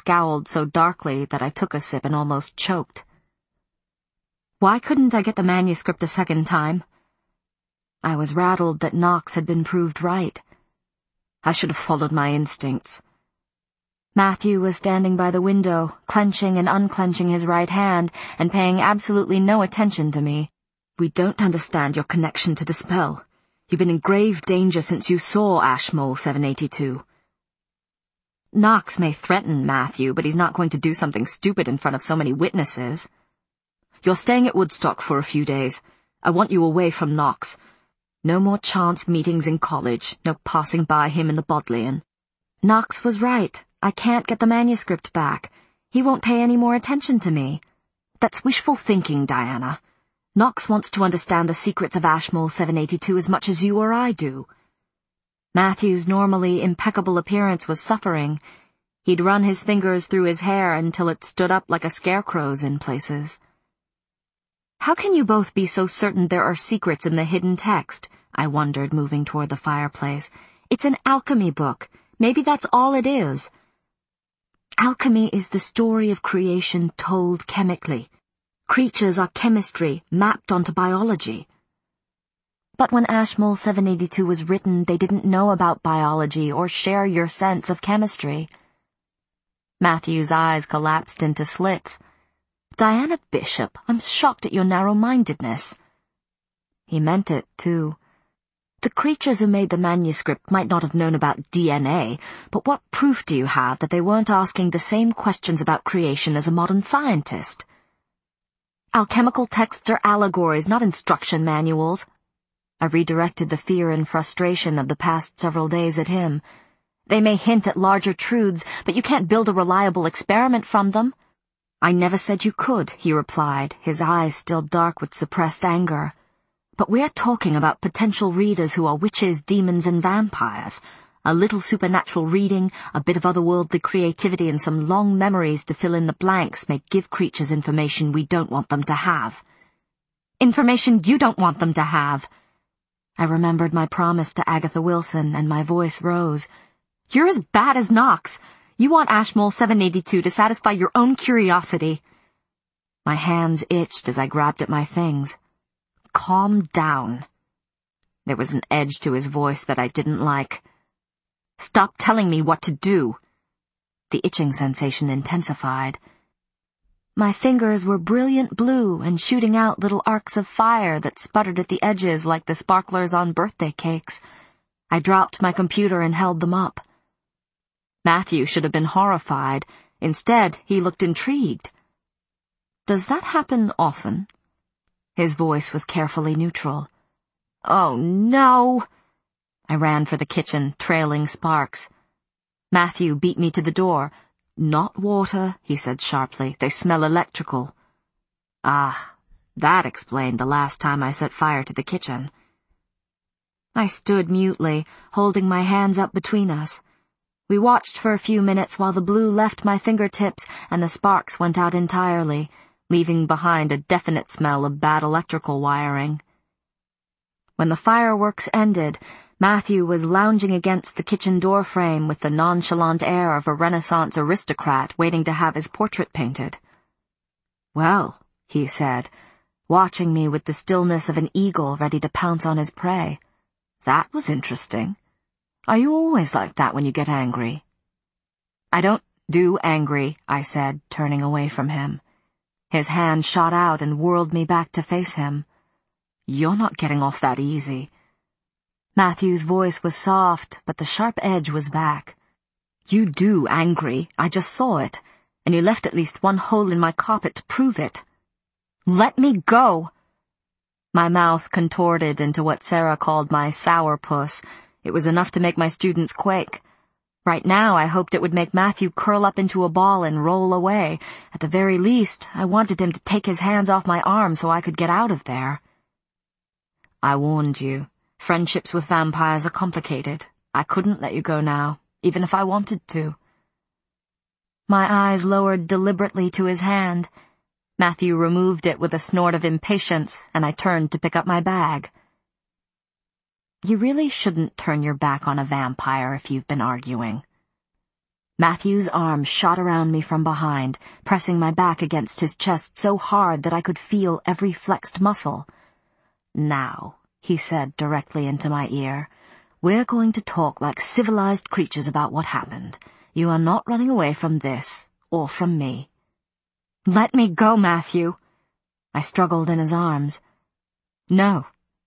scowled so darkly that I took a sip and almost choked. Why couldn't I get the manuscript a second time? I was rattled that Knox had been proved right. I should have followed my instincts. Matthew was standing by the window, clenching and unclenching his right hand and paying absolutely no attention to me. We don't understand your connection to the spell. You've been in grave danger since you saw Ashmole 782. Knox may threaten Matthew, but he's not going to do something stupid in front of so many witnesses. You're staying at Woodstock for a few days. I want you away from Knox. No more chance meetings in college, no passing by him in the Bodleian. Knox was right. I can't get the manuscript back. He won't pay any more attention to me. That's wishful thinking, Diana. Knox wants to understand the secrets of Ashmole 782 as much as you or I do. Matthew's normally impeccable appearance was suffering. He'd run his fingers through his hair until it stood up like a scarecrow's in places. How can you both be so certain there are secrets in the hidden text? I wondered, moving toward the fireplace. It's an alchemy book. Maybe that's all it is. Alchemy is the story of creation told chemically. Creatures are chemistry mapped onto biology. But when Ashmole 782 was written, they didn't know about biology or share your sense of chemistry. Matthew's eyes collapsed into slits. Diana Bishop, I'm shocked at your narrow-mindedness. He meant it, too. The creatures who made the manuscript might not have known about DNA, but what proof do you have that they weren't asking the same questions about creation as a modern scientist? Alchemical texts are allegories, not instruction manuals. I redirected the fear and frustration of the past several days at him. They may hint at larger truths, but you can't build a reliable experiment from them. I never said you could, he replied, his eyes still dark with suppressed anger. But we're talking about potential readers who are witches, demons, and vampires. A little supernatural reading, a bit of otherworldly creativity, and some long memories to fill in the blanks may give creatures information we don't want them to have. Information you don't want them to have. I remembered my promise to Agatha Wilson, and my voice rose. You're as bad as Knox. You want Ashmole 782 to satisfy your own curiosity. My hands itched as I grabbed at my things. Calm down. There was an edge to his voice that I didn't like. Stop telling me what to do. The itching sensation intensified. My fingers were brilliant blue and shooting out little arcs of fire that sputtered at the edges like the sparklers on birthday cakes. I dropped my computer and held them up. Matthew should have been horrified. Instead, he looked intrigued. Does that happen often? His voice was carefully neutral. Oh, no! I ran for the kitchen, trailing sparks. Matthew beat me to the door. Not water, he said sharply. They smell electrical. Ah, that explained the last time I set fire to the kitchen. I stood mutely, holding my hands up between us. We watched for a few minutes while the blue left my fingertips and the sparks went out entirely, leaving behind a definite smell of bad electrical wiring. When the fireworks ended, Matthew was lounging against the kitchen door frame with the nonchalant air of a Renaissance aristocrat waiting to have his portrait painted. Well, he said, watching me with the stillness of an eagle ready to pounce on his prey. That was interesting. Are you always like that when you get angry? I don't do angry, I said, turning away from him. His hand shot out and whirled me back to face him. You're not getting off that easy. Matthew's voice was soft, but the sharp edge was back. You do angry, I just saw it, and you left at least one hole in my carpet to prove it. Let me go! My mouth contorted into what Sarah called my sourpuss. It was enough to make my students quake. Right now, I hoped it would make Matthew curl up into a ball and roll away. At the very least, I wanted him to take his hands off my arm so I could get out of there. I warned you. Friendships with vampires are complicated. I couldn't let you go now, even if I wanted to. My eyes lowered deliberately to his hand. Matthew removed it with a snort of impatience, and I turned to pick up my bag. You really shouldn't turn your back on a vampire if you've been arguing. Matthew's arm shot around me from behind, pressing my back against his chest so hard that I could feel every flexed muscle. "Now," he said directly into my ear, "we're going to talk like civilized creatures about what happened. You are not running away from this, or from me." "Let me go, Matthew." I struggled in his arms. "No."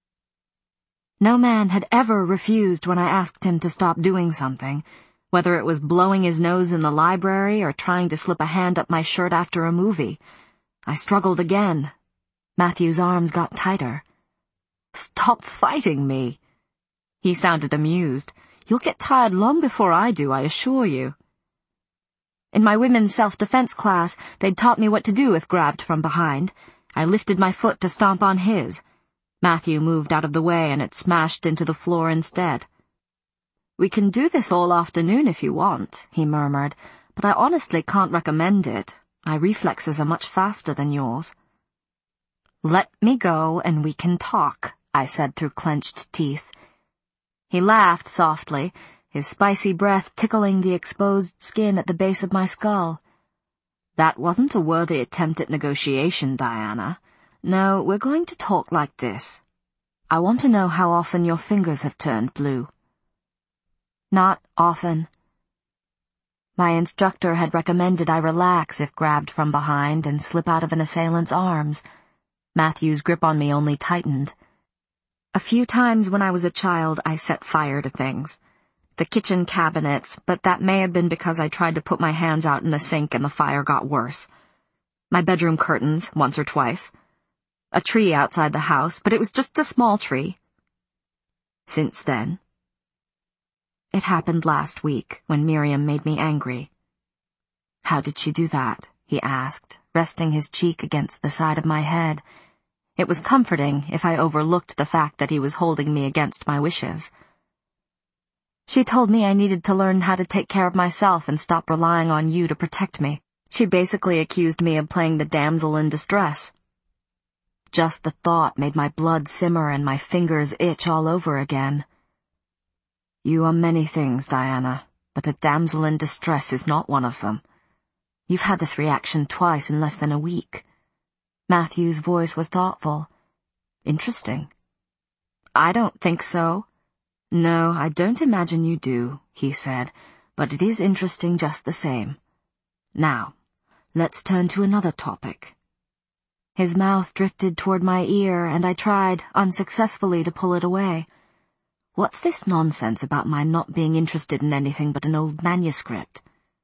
No man had ever refused when I asked him to stop doing something, whether it was blowing his nose in the library or trying to slip a hand up my shirt after a movie. I struggled again. Matthew's arms got tighter. "Stop fighting me." He sounded amused. "You'll get tired long before I do, I assure you." In my women's self-defense class, they'd taught me what to do if grabbed from behind. I lifted my foot to stomp on his. Matthew moved out of the way and it smashed into the floor instead. "We can do this all afternoon if you want," he murmured, "but I honestly can't recommend it. My reflexes are much faster than yours." "Let me go and we can talk," I said through clenched teeth. He laughed softly, his spicy breath tickling the exposed skin at the base of my skull. "That wasn't a worthy attempt at negotiation, Diana. No, we're going to talk like this. I want to know how often your fingers have turned blue." "Not often." My instructor had recommended I relax if grabbed from behind and slip out of an assailant's arms. Matthew's grip on me only tightened. A few times when I was a child, I set fire to things. The kitchen cabinets, but that may have been because I tried to put my hands out in the sink and the fire got worse. My bedroom curtains, once or twice. A tree outside the house, but it was just a small tree. Since then, it happened last week when Miriam made me angry. "How did she do that?" he asked, resting his cheek against the side of my head. It was comforting if I overlooked the fact that he was holding me against my wishes. "She told me I needed to learn how to take care of myself and stop relying on you to protect me. She basically accused me of playing the damsel in distress." Just the thought made my blood simmer and my fingers itch all over again. "You are many things, Diana, but a damsel in distress is not one of them. You've had this reaction twice in less than a week." Matthew's voice was thoughtful. "Interesting." "I don't think so." "No, I don't imagine you do," he said, "but it is interesting just the same. Now, let's turn to another topic." His mouth drifted toward my ear, and I tried, unsuccessfully, to pull it away. "What's this nonsense about my not being interested in anything but an old manuscript?"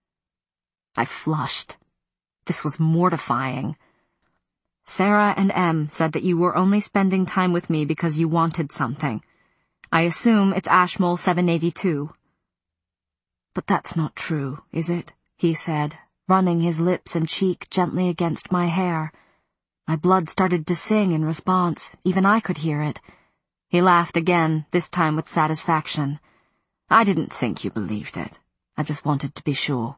I flushed. This was mortifying. "Sarah and Em said that you were only spending time with me because you wanted something. I assume it's Ashmole 782. "But that's not true, is it?" he said, running his lips and cheek gently against my hair. My blood started to sing in response. Even I could hear it. He laughed again, this time with satisfaction. "I didn't think you believed it. I just wanted to be sure."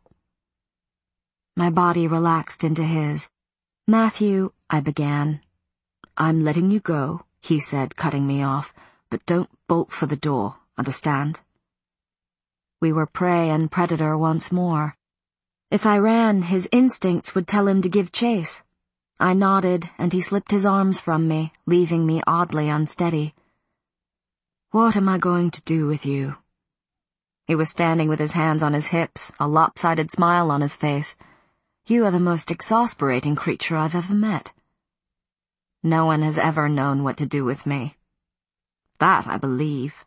My body relaxed into his. "Matthew," I began. "I'm letting you go," he said, cutting me off, "but don't bolt for the door, understand?" We were prey and predator once more. If I ran, his instincts would tell him to give chase. I nodded, and he slipped his arms from me, leaving me oddly unsteady. "What am I going to do with you?" He was standing with his hands on his hips, a lopsided smile on his face. "You are the most exasperating creature I've ever met." No one has ever known what to do with me. That I believe.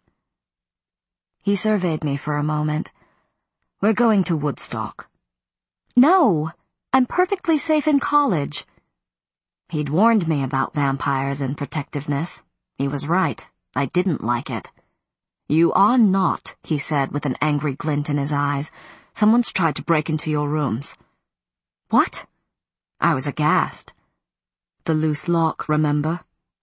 He surveyed me for a moment. "We're going to Woodstock." "No, I'm perfectly safe in college." He'd warned me about vampires and protectiveness. He was right. I didn't like it. "You are not," he said with an angry glint in his eyes. "Someone's tried to break into your rooms." "What?" I was aghast. "The loose lock, remember?"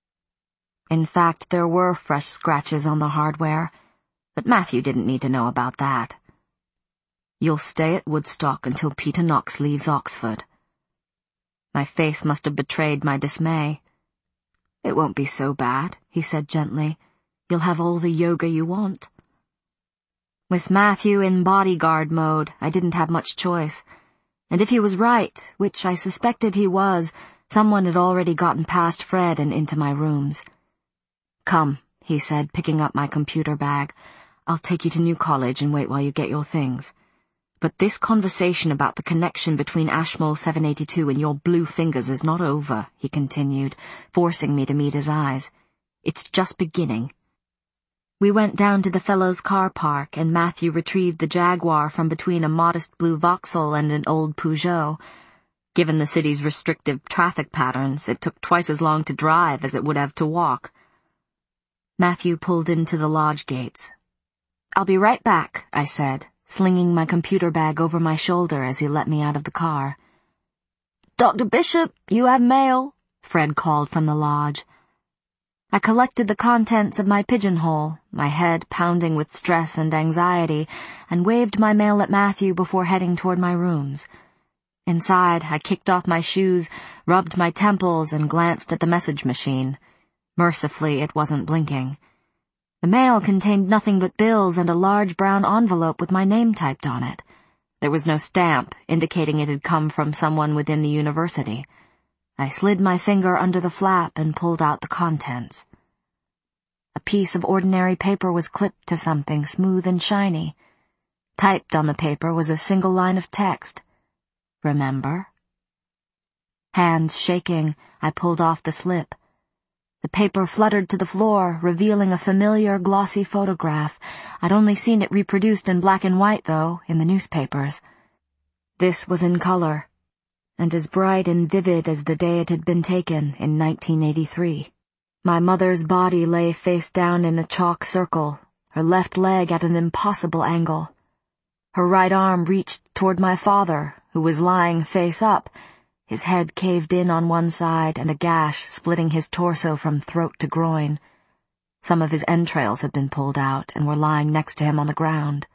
In fact, there were fresh scratches on the hardware, but Matthew didn't need to know about that. "You'll stay at Woodstock until Peter Knox leaves Oxford." My face must have betrayed my dismay. "It won't be so bad," he said gently. "You'll have all the yoga you want." With Matthew in bodyguard mode, I didn't have much choice. And if he was right, which I suspected he was, someone had already gotten past Fred and into my rooms. "Come," he said, picking up my computer bag. "I'll take you to New College and wait while you get your things. But this conversation about the connection between Ashmole 782 and your blue fingers is not over," he continued, forcing me to meet his eyes. "It's just beginning." We went down to the Fellows' car park, and Matthew retrieved the Jaguar from between a modest blue Vauxhall and an old Peugeot. Given the city's restrictive traffic patterns, it took twice as long to drive as it would have to walk. Matthew pulled into the lodge gates. "I'll be right back," I said, slinging my computer bag over my shoulder as he let me out of the car. "Dr. Bishop, you have mail," Fred called from the lodge. I collected the contents of my pigeonhole, my head pounding with stress and anxiety, and waved my mail at Matthew before heading toward my rooms. Inside, I kicked off my shoes, rubbed my temples, and glanced at the message machine. Mercifully, it wasn't blinking. The mail contained nothing but bills and a large brown envelope with my name typed on it. There was no stamp, indicating it had come from someone within the university. I slid my finger under the flap and pulled out the contents. A piece of ordinary paper was clipped to something smooth and shiny. Typed on the paper was a single line of text. "Remember?" Hands shaking, I pulled off the slip. The paper fluttered to the floor, revealing a familiar, glossy photograph. I'd only seen it reproduced in black and white, though, in the newspapers. This was in color, and as bright and vivid as the day it had been taken in 1983. My mother's body lay face down in a chalk circle, her left leg at an impossible angle. Her right arm reached toward my father, who was lying face up, his head caved in on one side and a gash splitting his torso from throat to groin. Some of his entrails had been pulled out and were lying next to him on the ground.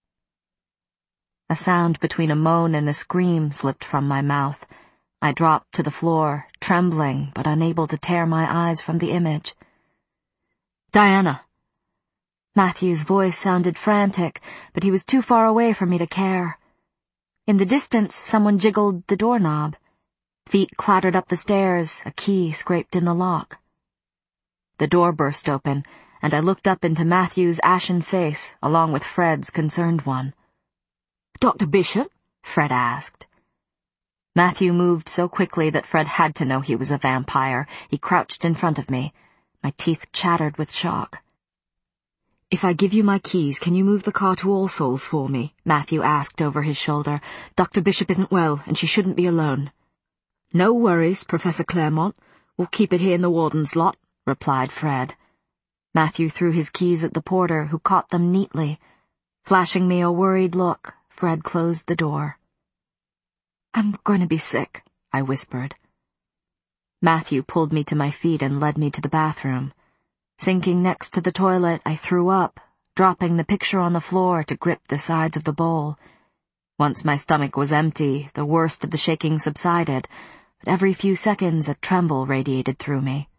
A sound between a moan and a scream slipped from my mouth. I dropped to the floor, trembling but unable to tear my eyes from the image. "Diana!" Matthew's voice sounded frantic, but he was too far away for me to care. In the distance, someone jiggled the doorknob. Feet clattered up the stairs, a key scraped in the lock. The door burst open, and I looked up into Matthew's ashen face, along with Fred's concerned one. "Dr. Bishop?" Fred asked. Matthew moved so quickly that Fred had to know he was a vampire. He crouched in front of me. My teeth chattered with shock. "If I give you my keys, can you move the car to All Souls for me?" Matthew asked over his shoulder. "Dr. Bishop isn't well, and she shouldn't be alone." "No worries, Professor Claremont. We'll keep it here in the warden's lot," replied Fred. Matthew threw his keys at the porter, who caught them neatly. Flashing me a worried look, Fred closed the door. "I'm going to be sick," I whispered. Matthew pulled me to my feet and led me to the bathroom. Sinking next to the toilet, I threw up, dropping the picture on the floor to grip the sides of the bowl. Once my stomach was empty, the worst of the shaking subsided, but every few seconds a tremble radiated through me.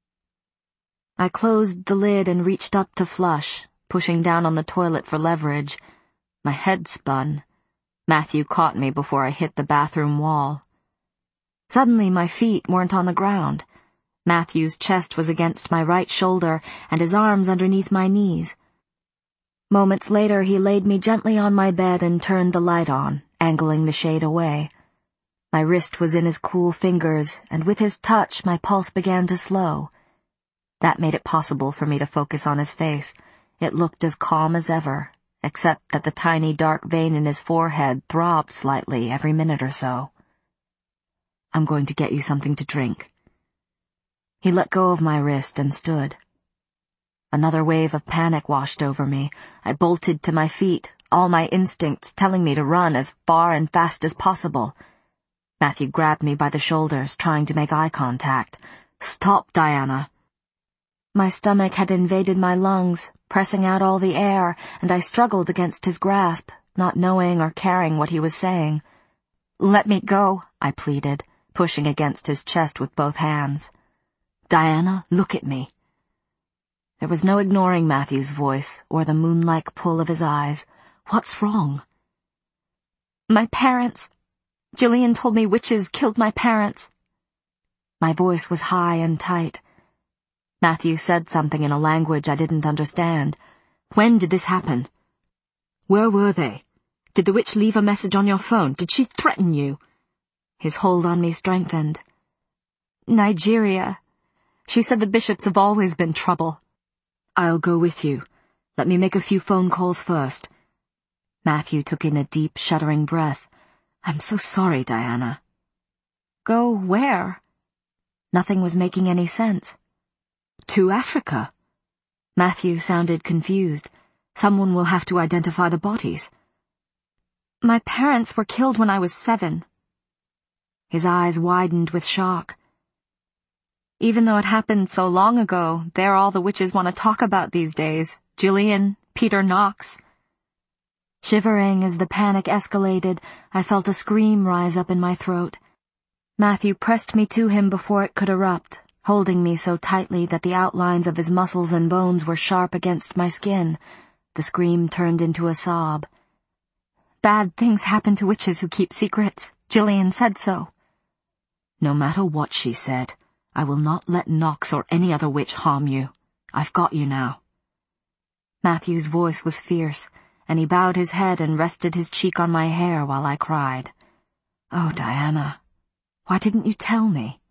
I closed the lid and reached up to flush, pushing down on the toilet for leverage. My head spun. Matthew caught me before I hit the bathroom wall. Suddenly my feet weren't on the ground. Matthew's chest was against my right shoulder and his arms underneath my knees. Moments later he laid me gently on my bed and turned the light on, angling the shade away. My wrist was in his cool fingers, and with his touch my pulse began to slow. That made it possible for me to focus on his face. It looked as calm as ever, except that the tiny dark vein in his forehead throbbed slightly every minute or so. "I'm going to get you something to drink." He let go of my wrist and stood. Another wave of panic washed over me. I bolted to my feet, all my instincts telling me to run as far and fast as possible. Matthew grabbed me by the shoulders, trying to make eye contact. "Stop, Diana." My stomach had invaded my lungs, pressing out all the air, and I struggled against his grasp, not knowing or caring what he was saying. "Let me go," I pleaded, pushing against his chest with both hands. "Diana, look at me." There was no ignoring Matthew's voice or the moon-like pull of his eyes. What's wrong? My parents. Jillian told me witches killed my parents. My voice was high and tight. Matthew said something in a language I didn't understand. When did this happen? Where were they? Did the witch leave a message on your phone? Did she threaten you? His hold on me strengthened. Nigeria. She said the bishops have always been trouble. I'll go with you. Let me make a few phone calls first. Matthew took in a deep, shuddering breath. I'm so sorry, Diana. Go where? Nothing was making any sense. To Africa. Matthew sounded confused. Someone will have to identify the bodies. My parents were killed when I was 7. His eyes widened with shock. Even though it happened so long ago, they're all the witches want to talk about these days. Jillian, Peter Knox. Shivering as the panic escalated, I felt a scream rise up in my throat. Matthew pressed me to him before it could erupt, holding me so tightly that the outlines of his muscles and bones were sharp against my skin. The scream turned into a sob. Bad things happen to witches who keep secrets. Jillian said so. No matter what she said, I will not let Knox or any other witch harm you. I've got you now. Matthew's voice was fierce, and he bowed his head and rested his cheek on my hair while I cried. Oh, Diana, why didn't you tell me?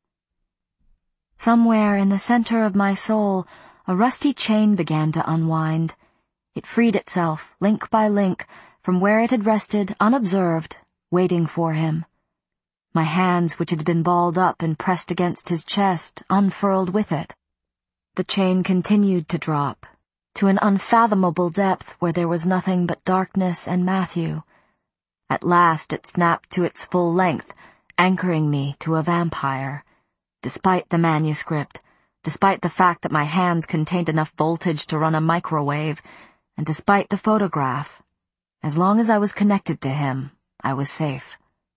Somewhere in the center of my soul, a rusty chain began to unwind. It freed itself, link by link, from where it had rested unobserved, waiting for him. My hands, which had been balled up and pressed against his chest, unfurled with it. The chain continued to drop, to an unfathomable depth where there was nothing but darkness and Matthew. At last it snapped to its full length, anchoring me to a vampire. Despite the manuscript, despite the fact that my hands contained enough voltage to run a microwave, and despite the photograph, as long as I was connected to him, I was safe.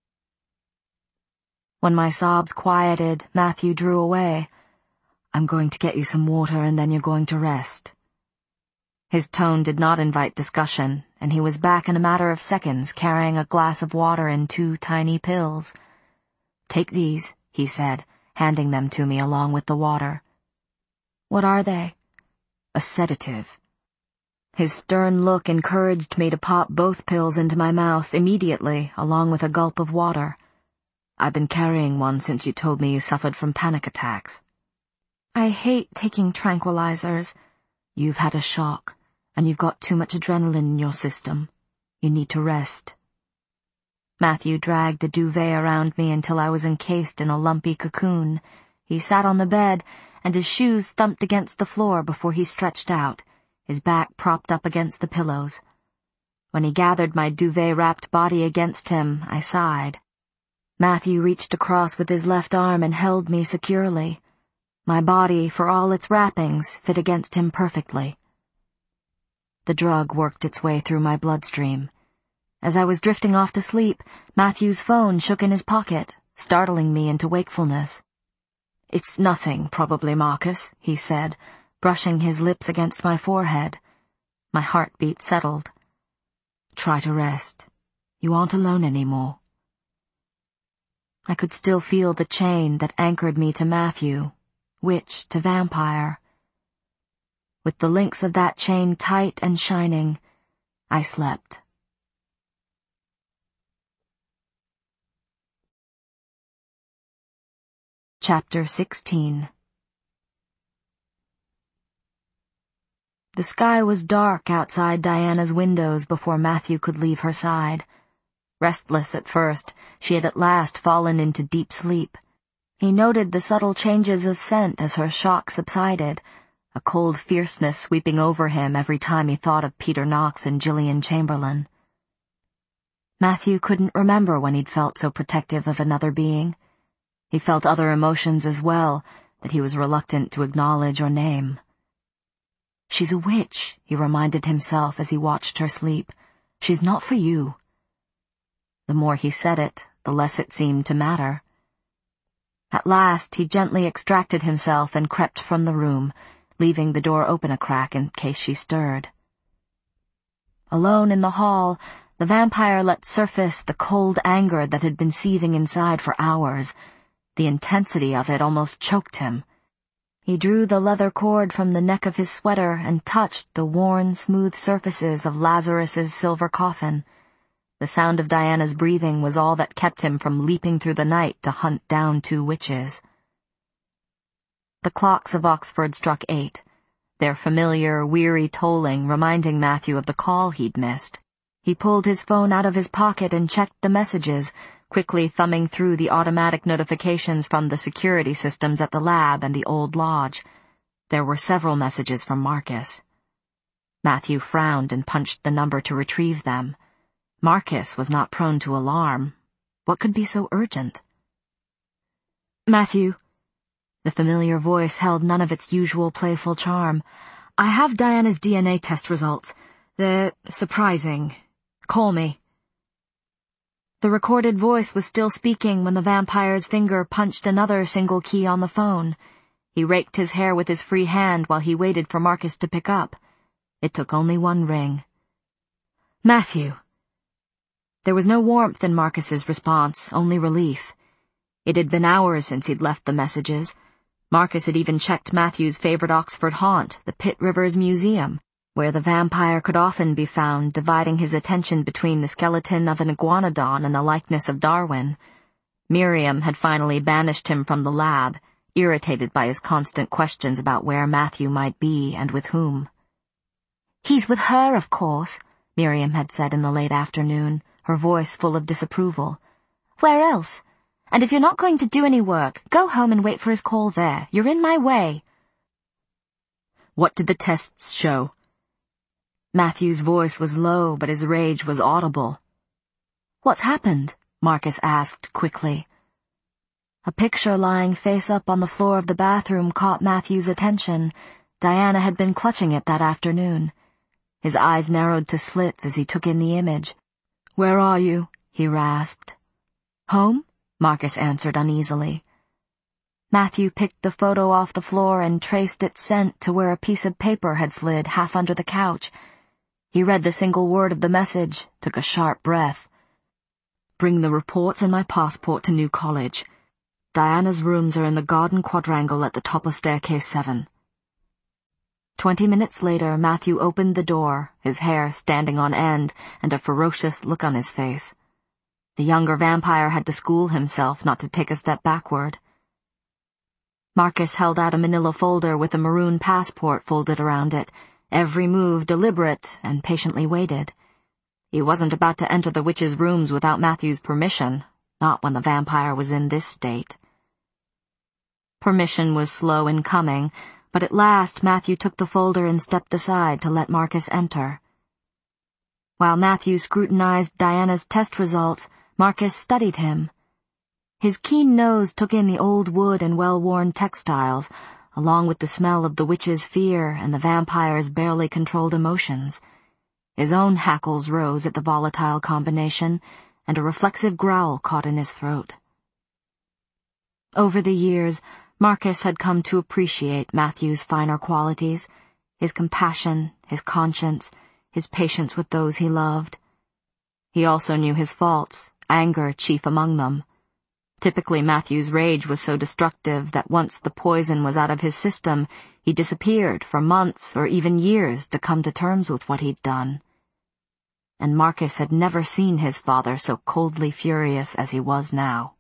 When my sobs quieted, Matthew drew away. I'm going to get you some water and then you're going to rest. His tone did not invite discussion, and he was back in a matter of seconds carrying a glass of water in 2 tiny pills. Take these, he said, handing them to me along with the water. What are they? A sedative. His stern look encouraged me to pop both pills into my mouth immediately, along with a gulp of water. I've been carrying one since you told me you suffered from panic attacks. I hate taking tranquilizers. You've had a shock, and you've got too much adrenaline in your system. You need to rest. Matthew dragged the duvet around me until I was encased in a lumpy cocoon. He sat on the bed, and his shoes thumped against the floor before he stretched out, his back propped up against the pillows. When he gathered my duvet-wrapped body against him, I sighed. Matthew reached across with his left arm and held me securely. My body, for all its wrappings, fit against him perfectly. The drug worked its way through my bloodstream. As I was drifting off to sleep, Matthew's phone shook in his pocket, startling me into wakefulness. It's nothing, probably, Marcus, he said, brushing his lips against my forehead. My heartbeat settled. Try to rest. You aren't alone anymore. I could still feel the chain that anchored me to Matthew, witch to vampire. With the links of that chain tight and shining, I slept. Chapter 16. The sky was dark outside Diana's windows before Matthew could leave her side. Restless at first, she had at last fallen into deep sleep. He noted the subtle changes of scent as her shock subsided, a cold fierceness sweeping over him every time he thought of Peter Knox and Jillian Chamberlain. Matthew couldn't remember when he'd felt so protective of another being. He felt other emotions as well, that he was reluctant to acknowledge or name. She's a witch, he reminded himself as he watched her sleep. She's not for you. The more he said it, the less it seemed to matter. At last he gently extracted himself and crept from the room, leaving the door open a crack in case she stirred. Alone in the hall, the vampire let surface the cold anger that had been seething inside for hours. The intensity of it almost choked him. He drew the leather cord from the neck of his sweater and touched the worn, smooth surfaces of Lazarus's silver coffin. The sound of Diana's breathing was all that kept him from leaping through the night to hunt down 2 witches. The clocks of Oxford struck 8, their familiar, weary tolling reminding Matthew of the call he'd missed. He pulled his phone out of his pocket and checked the messages, quickly thumbing through the automatic notifications from the security systems at the lab and the old lodge. There were several messages from Marcus. Matthew frowned and punched the number to retrieve them. Marcus was not prone to alarm. What could be so urgent? "Matthew." The familiar voice held none of its usual playful charm. "I have Diana's DNA test results. They're surprising. Call me." The recorded voice was still speaking when the vampire's finger punched another single key on the phone. He raked his hair with his free hand while he waited for Marcus to pick up. It took only 1 ring. "Matthew." There was no warmth in Marcus's response, only relief. It had been hours since he'd left the messages. Marcus had even checked Matthew's favorite Oxford haunt, the Pitt Rivers Museum, where the vampire could often be found dividing his attention between the skeleton of an iguanodon and a likeness of Darwin. Miriam had finally banished him from the lab, irritated by his constant questions about where Matthew might be and with whom. "He's with her, of course," Miriam had said in the late afternoon, her voice full of disapproval. "Where else? And if you're not going to do any work, go home and wait for his call there. You're in my way." "What did the tests show?" Matthew's voice was low, but his rage was audible. "What's happened?" Marcus asked quickly. A picture lying face up on the floor of the bathroom caught Matthew's attention. Diana had been clutching it that afternoon. His eyes narrowed to slits as he took in the image. "Where are you?" he rasped. "Home?" Marcus answered uneasily. Matthew picked the photo off the floor and traced its scent to where a piece of paper had slid half under the couch. He read the single word of the message, took a sharp breath. "Bring the reports and my passport to New College. Diana's rooms are in the garden quadrangle at the top of staircase 7. 20 minutes later, Matthew opened the door, his hair standing on end and a ferocious look on his face. The younger vampire had to school himself not to take a step backward. Marcus held out a manila folder with a maroon passport folded around it, every move deliberate, and patiently waited. He wasn't about to enter the witch's rooms without Matthew's permission, not when the vampire was in this state. Permission was slow in coming, but at last Matthew took the folder and stepped aside to let Marcus enter. While Matthew scrutinized Diana's test results, Marcus studied him. His keen nose took in the old wood and well-worn textiles, along with the smell of the witch's fear and the vampire's barely controlled emotions. His own hackles rose at the volatile combination, and a reflexive growl caught in his throat. Over the years, Marcus had come to appreciate Matthew's finer qualities, his compassion, his conscience, his patience with those he loved. He also knew his faults, anger chief among them. Typically, Matthew's rage was so destructive that once the poison was out of his system, he disappeared for months or even years to come to terms with what he'd done. And Marcus had never seen his father so coldly furious as he was now.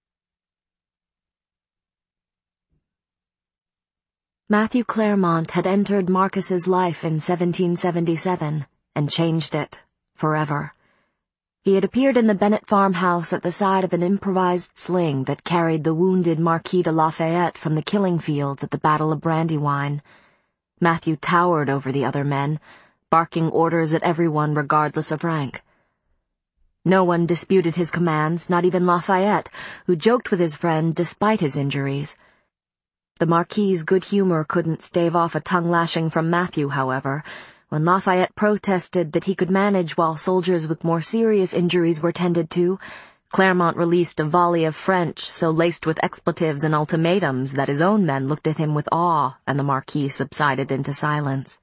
Matthew Claremont had entered Marcus's life in 1777 and changed it forever. He had appeared in the Bennett farmhouse at the side of an improvised sling that carried the wounded Marquis de Lafayette from the killing fields at the Battle of Brandywine. Matthew towered over the other men, barking orders at everyone regardless of rank. No one disputed his commands, not even Lafayette, who joked with his friend despite his injuries. The Marquis's good humor couldn't stave off a tongue-lashing from Matthew, however, when Lafayette protested that he could manage while soldiers with more serious injuries were tended to. Claremont released a volley of French so laced with expletives and ultimatums that his own men looked at him with awe, and the Marquis subsided into silence.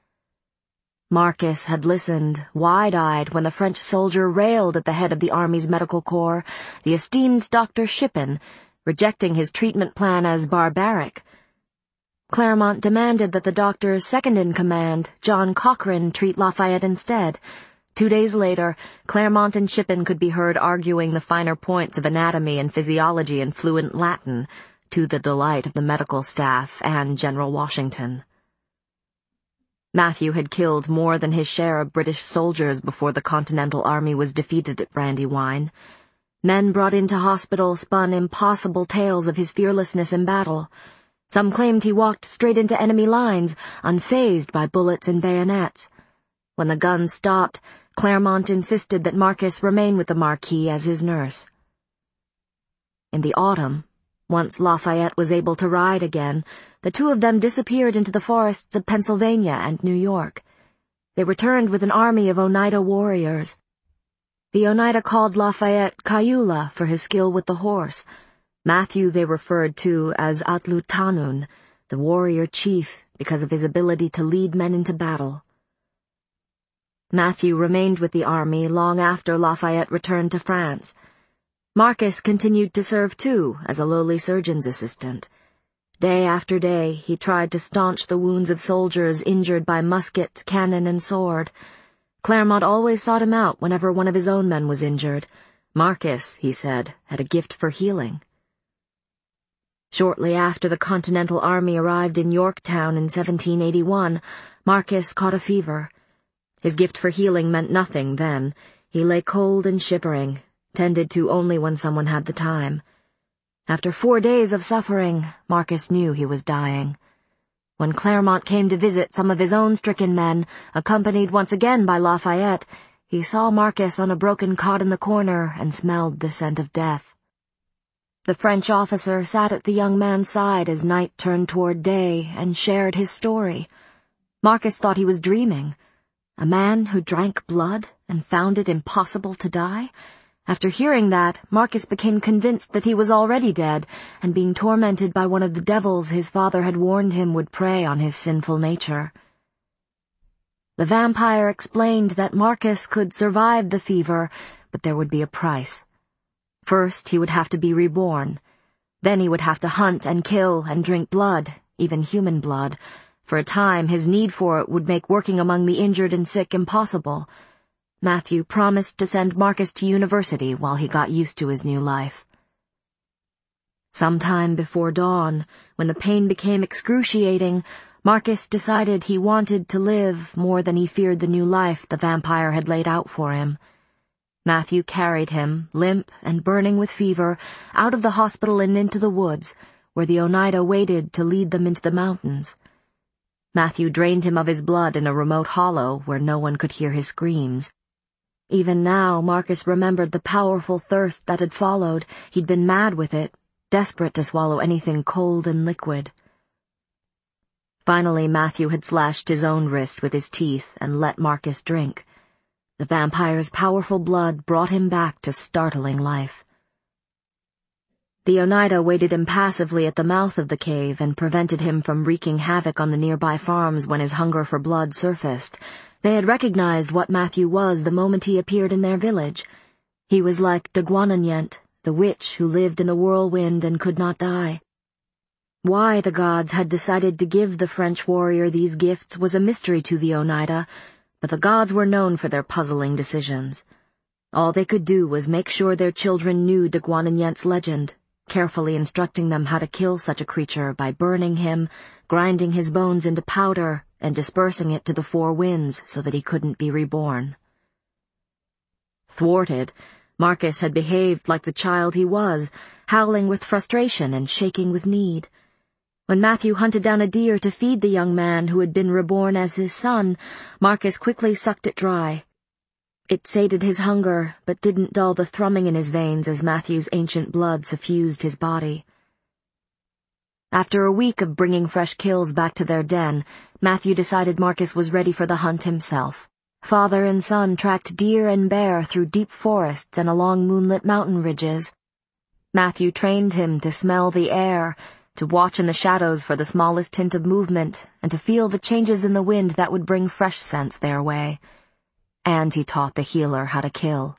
Marcus had listened, wide-eyed, when the French soldier railed at the head of the Army's medical corps, the esteemed Dr. Shippen, rejecting his treatment plan as barbaric. Claremont demanded that the doctor's second-in-command, John Cochrane, treat Lafayette instead. 2 days later, Claremont and Shippen could be heard arguing the finer points of anatomy and physiology in fluent Latin, to the delight of the medical staff and General Washington. Matthew had killed more than his share of British soldiers before the Continental Army was defeated at Brandywine. Men brought into hospital spun impossible tales of his fearlessness in battle. Some claimed he walked straight into enemy lines, unfazed by bullets and bayonets. When the guns stopped, Claremont insisted that Marcus remain with the Marquis as his nurse. In the autumn, once Lafayette was able to ride again, the two of them disappeared into the forests of Pennsylvania and New York. They returned with an army of Oneida warriors. The Oneida called Lafayette Cayula for his skill with the horse. Matthew they referred to as Atlutanun, the warrior chief, because of his ability to lead men into battle. Matthew remained with the army long after Lafayette returned to France. Marcus continued to serve too, as a lowly surgeon's assistant. Day after day, he tried to staunch the wounds of soldiers injured by musket, cannon, and sword. Claremont always sought him out whenever one of his own men was injured. Marcus, he said, had a gift for healing. Shortly after the Continental Army arrived in Yorktown in 1781, Marcus caught a fever. His gift for healing meant nothing then. He lay cold and shivering, tended to only when someone had the time. After 4 days of suffering, Marcus knew he was dying. When Claremont came to visit some of his own stricken men, accompanied once again by Lafayette, he saw Marcus on a broken cot in the corner and smelled the scent of death. The French officer sat at the young man's side as night turned toward day and shared his story. Marcus thought he was dreaming. A man who drank blood and found it impossible to die? After hearing that, Marcus became convinced that he was already dead and being tormented by one of the devils his father had warned him would prey on his sinful nature. The vampire explained that Marcus could survive the fever, but there would be a price. First, he would have to be reborn. Then he would have to hunt and kill and drink blood, even human blood. For a time, his need for it would make working among the injured and sick impossible. Matthew promised to send Marcus to university while he got used to his new life. Sometime before dawn, when the pain became excruciating, Marcus decided he wanted to live more than he feared the new life the vampire had laid out for him. Matthew carried him, limp and burning with fever, out of the hospital and into the woods, where the Oneida waited to lead them into the mountains. Matthew drained him of his blood in a remote hollow where no one could hear his screams. Even now, Marcus remembered the powerful thirst that had followed. He'd been mad with it, desperate to swallow anything cold and liquid. Finally, Matthew had slashed his own wrist with his teeth and let Marcus drink. The vampire's powerful blood brought him back to startling life. The Oneida waited impassively at the mouth of the cave and prevented him from wreaking havoc on the nearby farms when his hunger for blood surfaced. They had recognized what Matthew was the moment he appeared in their village. He was like Daguananyent, the witch who lived in the whirlwind and could not die. Why the gods had decided to give the French warrior these gifts was a mystery to the Oneida, but the gods were known for their puzzling decisions. All they could do was make sure their children knew Daguananyent's legend, carefully instructing them how to kill such a creature by burning him, grinding his bones into powder, and dispersing it to the four winds so that he couldn't be reborn. Thwarted, Marcus had behaved like the child he was, howling with frustration and shaking with need. When Matthew hunted down a deer to feed the young man who had been reborn as his son, Marcus quickly sucked it dry. It sated his hunger, but didn't dull the thrumming in his veins as Matthew's ancient blood suffused his body. After a week of bringing fresh kills back to their den, Matthew decided Marcus was ready for the hunt himself. Father and son tracked deer and bear through deep forests and along moonlit mountain ridges. Matthew trained him to smell the air, to watch in the shadows for the smallest hint of movement, and to feel the changes in the wind that would bring fresh scents their way. And he taught the healer how to kill.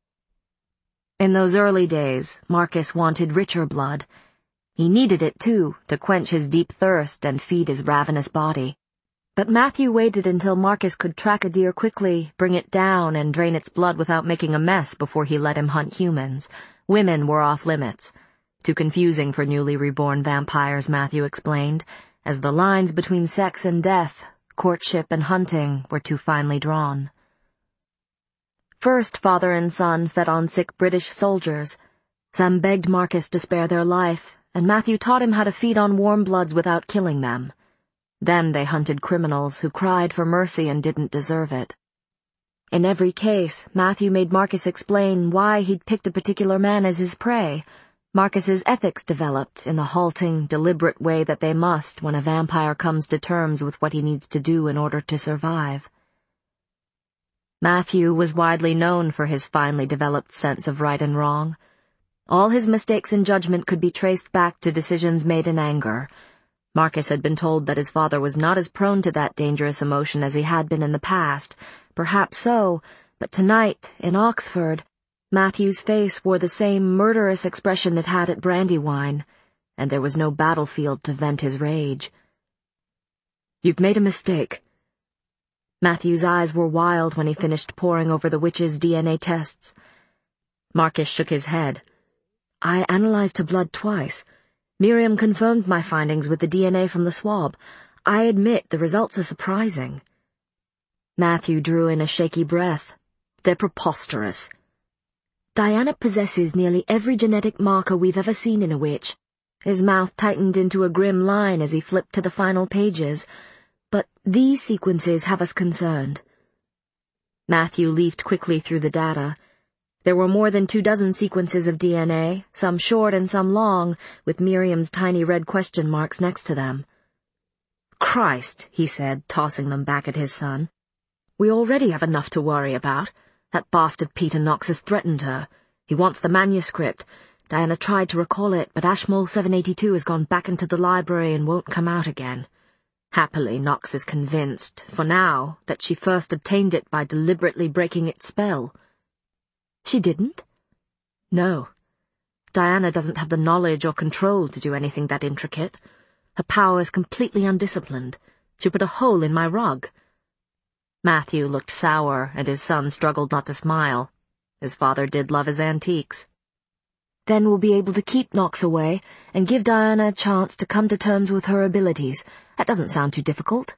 In those early days, Marcus wanted richer blood. He needed it, too, to quench his deep thirst and feed his ravenous body. But Matthew waited until Marcus could track a deer quickly, bring it down, and drain its blood without making a mess before he let him hunt humans. Women were off limits. Too confusing for newly reborn vampires, Matthew explained, as the lines between sex and death, courtship and hunting, were too finely drawn. First, father and son fed on sick British soldiers. Some begged Marcus to spare their life, and Matthew taught him how to feed on warm bloods without killing them. Then they hunted criminals who cried for mercy and didn't deserve it. In every case, Matthew made Marcus explain why he'd picked a particular man as his prey. Marcus's ethics developed in the halting, deliberate way that they must when a vampire comes to terms with what he needs to do in order to survive. Matthew was widely known for his finely developed sense of right and wrong. All his mistakes in judgment could be traced back to decisions made in anger. Marcus had been told that his father was not as prone to that dangerous emotion as he had been in the past. Perhaps so, but tonight, in Oxford, Matthew's face wore the same murderous expression it had at Brandywine, and there was no battlefield to vent his rage. "You've made a mistake." Matthew's eyes were wild when he finished poring over the witch's DNA tests. Marcus shook his head. "I analyzed her blood twice. Miriam confirmed my findings with the DNA from the swab. I admit the results are surprising." Matthew drew in a shaky breath. "They're preposterous." "Diana possesses nearly every genetic marker we've ever seen in a witch." His mouth tightened into a grim line as he flipped to the final pages. "But these sequences have us concerned." Matthew leafed quickly through the data. There were more than 24 sequences of DNA, some short and some long, with Miriam's tiny red question marks next to them. "Christ," he said, tossing them back at his son. "We already have enough to worry about. That bastard Peter Knox has threatened her. He wants the manuscript. Diana tried to recall it, but Ashmole 782 has gone back into the library and won't come out again. Happily, Knox is convinced, for now, that she first obtained it by deliberately breaking its spell." "She didn't?" "No. Diana doesn't have the knowledge or control to do anything that intricate. Her power is completely undisciplined. She put a hole in my rug." Matthew looked sour, and his son struggled not to smile. His father did love his antiques. "Then we'll be able to keep Knox away, and give Diana a chance to come to terms with her abilities. That doesn't sound too difficult."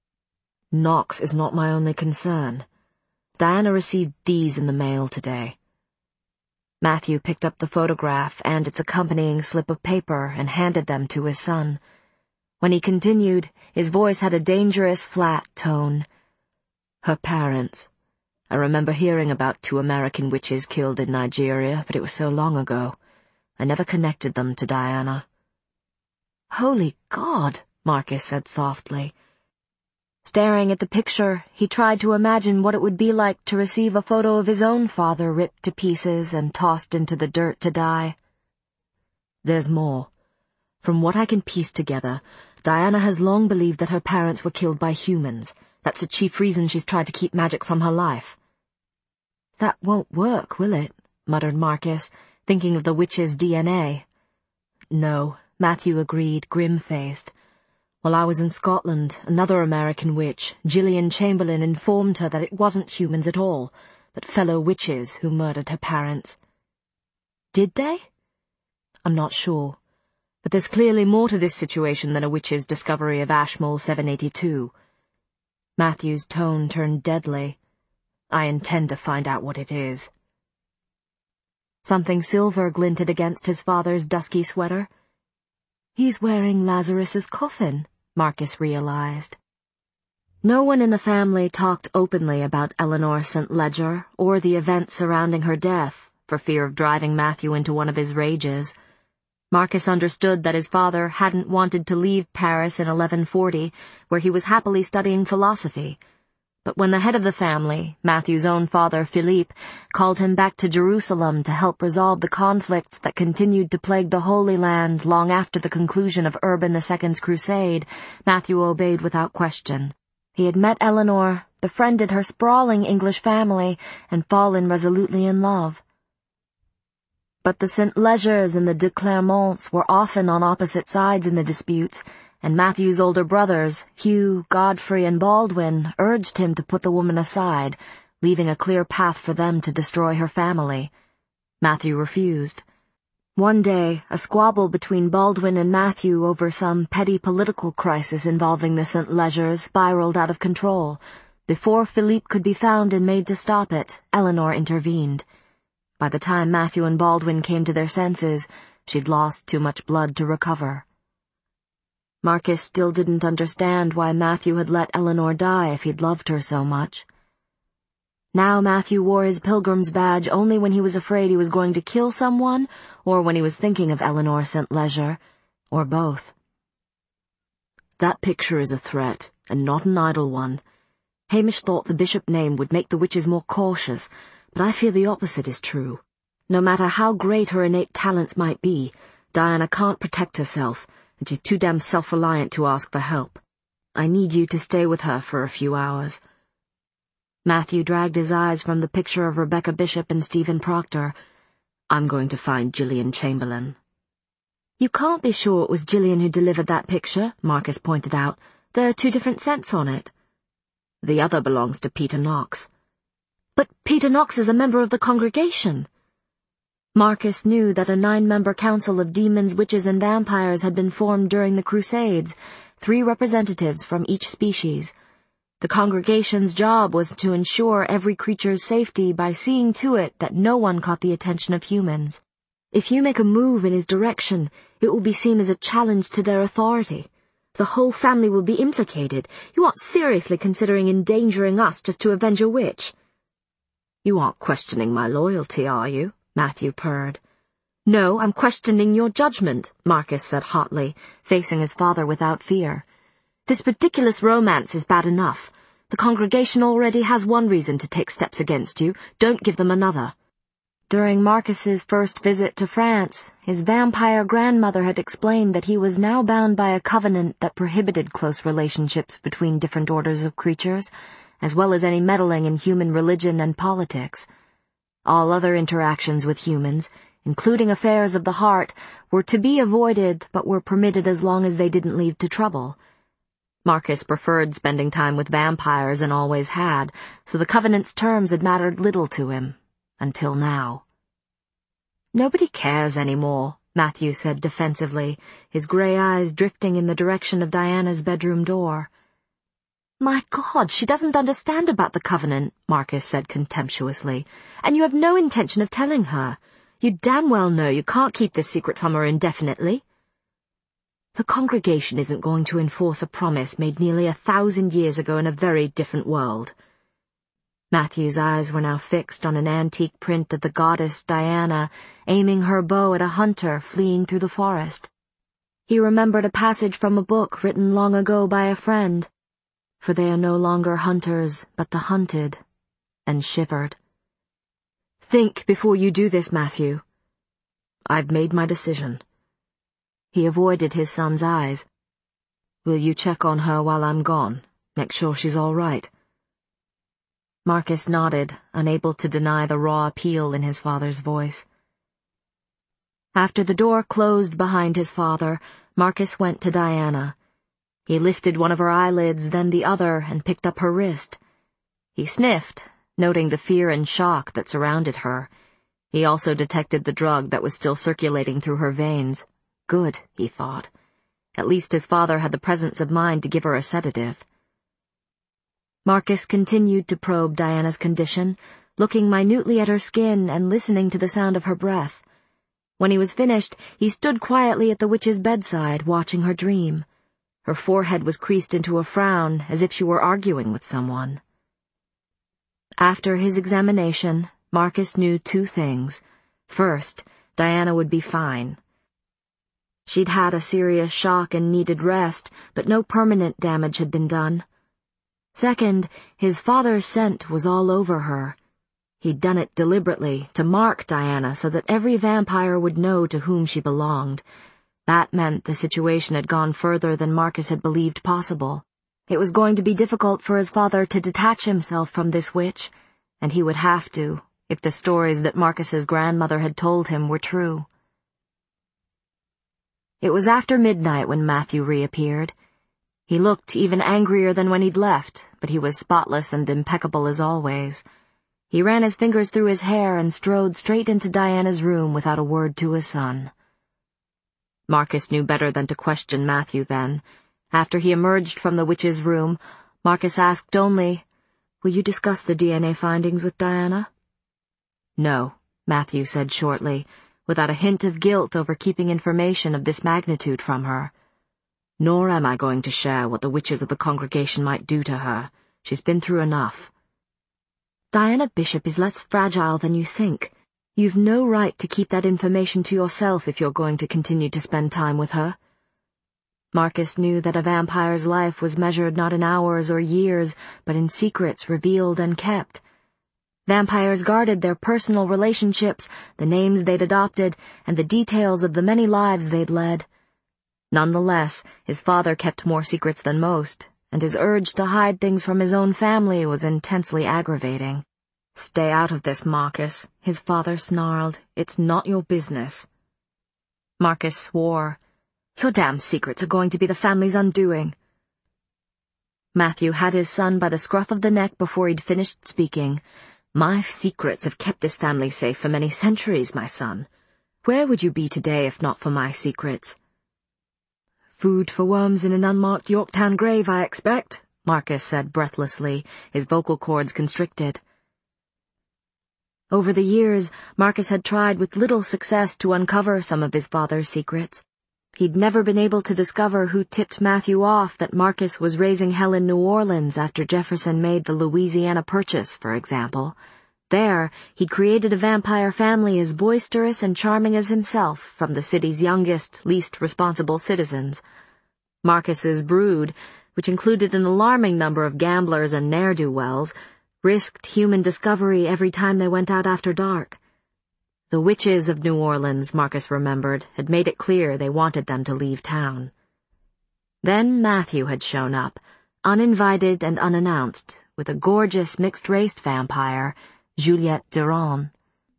"Knox is not my only concern. Diana received these in the mail today." Matthew picked up the photograph and its accompanying slip of paper and handed them to his son. When he continued, his voice had a dangerous, flat tone. "Her parents. I remember hearing about 2 American witches killed in Nigeria, but it was so long ago. I never connected them to Diana." "Holy God," Marcus said softly. Staring at the picture, he tried to imagine what it would be like to receive a photo of his own father ripped to pieces and tossed into the dirt to die. "There's more. From what I can piece together, Diana has long believed that her parents were killed by humans. That's the chief reason she's tried to keep magic from her life." "That won't work, will it?" muttered Marcus, thinking of the witch's DNA. "No," Matthew agreed, grim-faced. "While I was in Scotland, another American witch, Gillian Chamberlain, informed her that it wasn't humans at all, but fellow witches who murdered her parents." "Did they?" "I'm not sure. But there's clearly more to this situation than a witch's discovery of Ashmole 782. Matthew's tone turned deadly. "I intend to find out what it is." Something silver glinted against his father's dusky sweater. "He's wearing Lazarus's coffin," Marcus realized. No one in the family talked openly about Eleanor St. Ledger or the events surrounding her death, for fear of driving Matthew into one of his rages. Marcus understood that his father hadn't wanted to leave Paris in 1140, where he was happily studying philosophy. But when the head of the family, Matthew's own father Philippe, called him back to Jerusalem to help resolve the conflicts that continued to plague the Holy Land long after the conclusion of Urban II's crusade, Matthew obeyed without question. He had met Eleanor, befriended her sprawling English family, and fallen resolutely in love. But the St. Legers and the de Clermonts were often on opposite sides in the disputes, and Matthew's older brothers, Hugh, Godfrey, and Baldwin, urged him to put the woman aside, leaving a clear path for them to destroy her family. Matthew refused. One day, a squabble between Baldwin and Matthew over some petty political crisis involving the St. Legers spiraled out of control. Before Philippe could be found and made to stop it, Eleanor intervened. By the time Matthew and Baldwin came to their senses, she'd lost too much blood to recover. Marcus still didn't understand why Matthew had let Eleanor die if he'd loved her so much. Now Matthew wore his pilgrim's badge only when he was afraid he was going to kill someone, or when he was thinking of Eleanor St. Leger, or both. That picture is a threat, and not an idle one. Hamish thought the bishop name would make the witches more cautious, but I fear the opposite is true. No matter how great her innate talents might be, Diana can't protect herself, and she's too damn self-reliant to ask for help. I need you to stay with her for a few hours. Matthew dragged his eyes from the picture of Rebecca Bishop and Stephen Proctor. I'm going to find Gillian Chamberlain. You can't be sure it was Gillian who delivered that picture, Marcus pointed out. There are 2 different scents on it. The other belongs to Peter Knox. But Peter Knox is a member of the congregation. Marcus knew that a 9-member council of demons, witches, and vampires had been formed during the Crusades, 3 representatives from each species. The congregation's job was to ensure every creature's safety by seeing to it that no one caught the attention of humans. If you make a move in his direction, it will be seen as a challenge to their authority. The whole family will be implicated. You aren't seriously considering endangering us just to avenge a witch. You aren't questioning my loyalty, are you? Matthew purred. No, I'm questioning your judgment, Marcus said hotly, facing his father without fear. This ridiculous romance is bad enough. The congregation already has one reason to take steps against you. Don't give them another. During Marcus's first visit to France, his vampire grandmother had explained that he was now bound by a covenant that prohibited close relationships between different orders of creatures, as well as any meddling in human religion and politics. All other interactions with humans, including affairs of the heart, were to be avoided but were permitted as long as they didn't lead to trouble. Marcus preferred spending time with vampires and always had, so the covenant's terms had mattered little to him. Until now. Nobody cares anymore, Matthew said defensively, his grey eyes drifting in the direction of Diana's bedroom door. My God, she doesn't understand about the covenant, Marcus said contemptuously, and you have no intention of telling her. You damn well know you can't keep this secret from her indefinitely. The congregation isn't going to enforce a promise made nearly 1,000 years ago in a very different world. Matthew's eyes were now fixed on an antique print of the goddess Diana, aiming her bow at a hunter fleeing through the forest. He remembered a passage from a book written long ago by a friend. For they are no longer hunters, but the hunted, and shivered. Think before you do this, Matthew. I've made my decision. He avoided his son's eyes. Will you check on her while I'm gone? Make sure she's all right? Marcus nodded, unable to deny the raw appeal in his father's voice. After the door closed behind his father, Marcus went to Diana. He lifted one of her eyelids, then the other, and picked up her wrist. He sniffed, noting the fear and shock that surrounded her. He also detected the drug that was still circulating through her veins. Good, he thought. At least his father had the presence of mind to give her a sedative. Marcus continued to probe Diana's condition, looking minutely at her skin and listening to the sound of her breath. When he was finished, he stood quietly at the witch's bedside, watching her dream. Her forehead was creased into a frown, as if she were arguing with someone. After his examination, Marcus knew 2 things. First, Diana would be fine. She'd had a serious shock and needed rest, but no permanent damage had been done. Second, his father's scent was all over her. He'd done it deliberately to mark Diana so that every vampire would know to whom she belonged. That meant the situation had gone further than Marcus had believed possible. It was going to be difficult for his father to detach himself from this witch, and he would have to, if the stories that Marcus's grandmother had told him were true. It was after midnight when Matthew reappeared. He looked even angrier than when he'd left, but he was spotless and impeccable as always. He ran his fingers through his hair and strode straight into Diana's room without a word to his son. Marcus knew better than to question Matthew then. After he emerged from the witch's room, Marcus asked only, "Will you discuss the DNA findings with Diana?" "No," Matthew said shortly, without a hint of guilt over keeping information of this magnitude from her. "Nor am I going to share what the witches of the congregation might do to her. She's been through enough." "Diana Bishop is less fragile than you think. You've no right to keep that information to yourself if you're going to continue to spend time with her." Marcus knew that a vampire's life was measured not in hours or years, but in secrets revealed and kept. Vampires guarded their personal relationships, the names they'd adopted, and the details of the many lives they'd led. Nonetheless, his father kept more secrets than most, and his urge to hide things from his own family was intensely aggravating. "Stay out of this, Marcus," his father snarled. "It's not your business." Marcus swore. "Your damn secrets are going to be the family's undoing." Matthew had his son by the scruff of the neck before he'd finished speaking. "My secrets have kept this family safe for many centuries, my son. Where would you be today if not for my secrets?" "Food for worms in an unmarked Yorktown grave, I expect," Marcus said breathlessly, his vocal cords constricted. Over the years, Marcus had tried with little success to uncover some of his father's secrets. He'd never been able to discover who tipped Matthew off that Marcus was raising hell in New Orleans after Jefferson made the Louisiana Purchase, for example. There, he'd created a vampire family as boisterous and charming as himself from the city's youngest, least responsible citizens. Marcus's brood, which included an alarming number of gamblers and ne'er-do-wells, risked human discovery every time they went out after dark. The witches of New Orleans, Marcus remembered, had made it clear they wanted them to leave town. Then Matthew had shown up, uninvited and unannounced, with a gorgeous mixed-race vampire, Juliette Durand.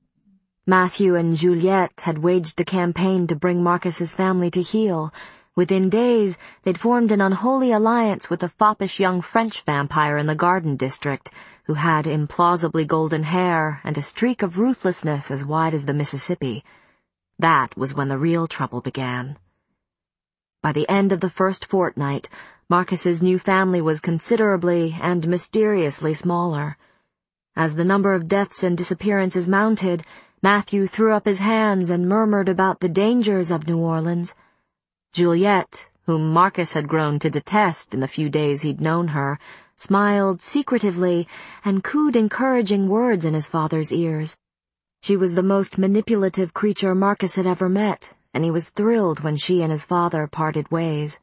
Matthew and Juliette had waged a campaign to bring Marcus's family to heel. Within days, they'd formed an unholy alliance with a foppish young French vampire in the Garden District, who had implausibly golden hair and a streak of ruthlessness as wide as the Mississippi. That was when the real trouble began. By the end of the first fortnight, Marcus's new family was considerably and mysteriously smaller. As the number of deaths and disappearances mounted, Matthew threw up his hands and murmured about the dangers of New Orleans. Juliette, whom Marcus had grown to detest in the few days he'd known her, smiled secretively and cooed encouraging words in his father's ears. She was the most manipulative creature Marcus had ever met, and he was thrilled when she and his father parted ways.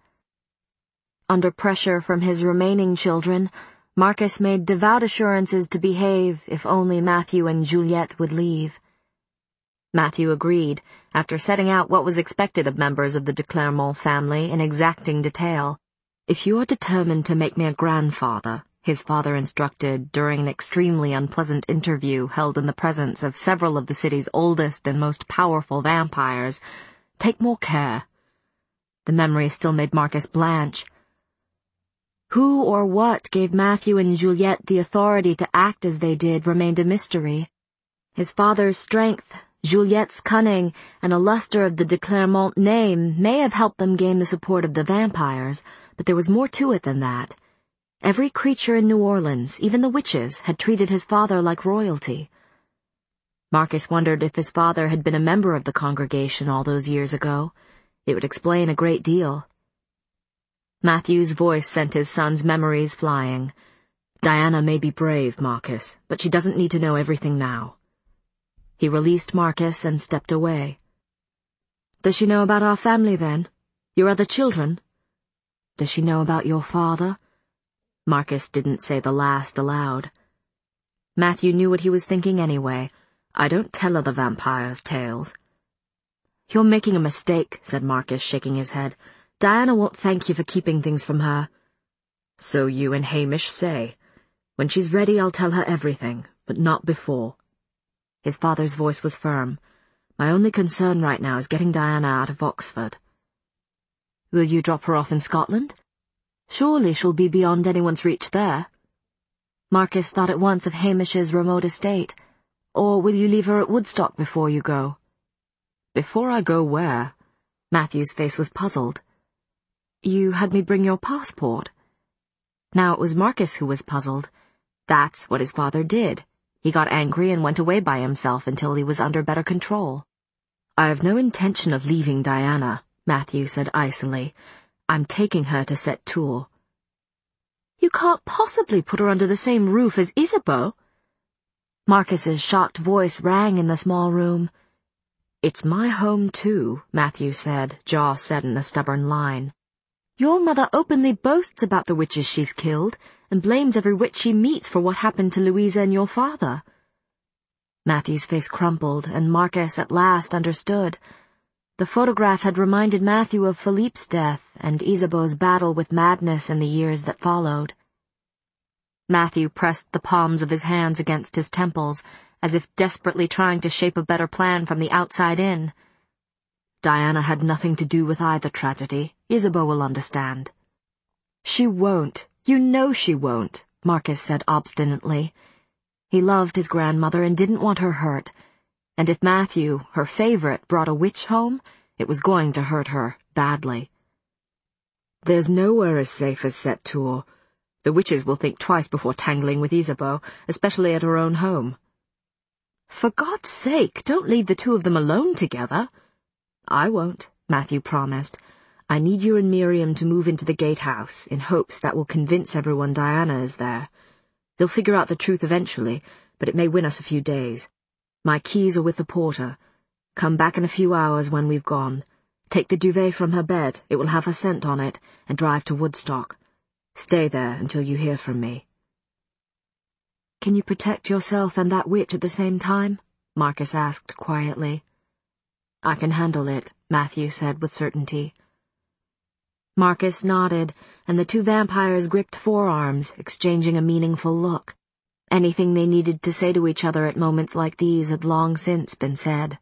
Under pressure from his remaining children, Marcus made devout assurances to behave if only Matthew and Juliette would leave. Matthew agreed, after setting out what was expected of members of the de Clermont family in exacting detail. "If you are determined to make me a grandfather," his father instructed during an extremely unpleasant interview held in the presence of several of the city's oldest and most powerful vampires, "take more care." The memory still made Marcus blanch. Who or what gave Matthew and Juliette the authority to act as they did remained a mystery. His father's strength, Juliette's cunning, and a luster of the de Clermont name may have helped them gain the support of the vampires, but there was more to it than that. Every creature in New Orleans, even the witches, had treated his father like royalty. Marcus wondered if his father had been a member of the congregation all those years ago. It would explain a great deal. Matthew's voice sent his son's memories flying. "Diana may be brave, Marcus, but she doesn't need to know everything now." He released Marcus and stepped away. "Does she know about our family, then? Your other children? Does she know about your father?" Marcus didn't say the last aloud. Matthew knew what he was thinking anyway. I don't tell other vampires tales. You're making a mistake, said Marcus, shaking his head. Diana won't thank you for keeping things from her. So you and Hamish say. When she's ready, I'll tell her everything, but not before. His father's voice was firm. My only concern right now is getting Diana out of Oxford. Will you drop her off in Scotland? Surely she'll be beyond anyone's reach there. Marcus thought at once of Hamish's remote estate. Or will you leave her at Woodstock before you go? Before I go where? Matthew's face was puzzled. You had me bring your passport. Now it was Marcus who was puzzled. That's what his father did. He got angry and went away by himself until he was under better control. I have no intention of leaving Diana, Matthew said icily. I'm taking her to Sept Tour. You can't possibly put her under the same roof as Isabeau. Marcus's shocked voice rang in the small room. It's my home too, Matthew said, jaw set in a stubborn line. Your mother openly boasts about the witches she's killed, and blames every witch she meets for what happened to Louisa and your father. Matthew's face crumpled, and Marcus at last understood. The photograph had reminded Matthew of Philippe's death and Isabeau's battle with madness in the years that followed. Matthew pressed the palms of his hands against his temples, as if desperately trying to shape a better plan from the outside in. Diana had nothing to do with either tragedy. Isabeau will understand. She won't. You know she won't, Marcus said obstinately. He loved his grandmother and didn't want her hurt. And if Matthew, her favorite, brought a witch home, it was going to hurt her badly. There's nowhere as safe as Sept Tour. The witches will think twice before tangling with Isabeau, especially at her own home. For God's sake, don't leave the two of them alone together. I won't, Matthew promised. I need you and Miriam to move into the gatehouse, in hopes that will convince everyone Diana is there. They'll figure out the truth eventually, but it may win us a few days. My keys are with the porter. Come back in a few hours when we've gone. Take the duvet from her bed, it will have her scent on it, and drive to Woodstock. Stay there until you hear from me. Can you protect yourself and that witch at the same time? Marcus asked quietly. I can handle it, Matthew said with certainty. Marcus nodded, and the two vampires gripped forearms, exchanging a meaningful look. Anything they needed to say to each other at moments like these had long since been said.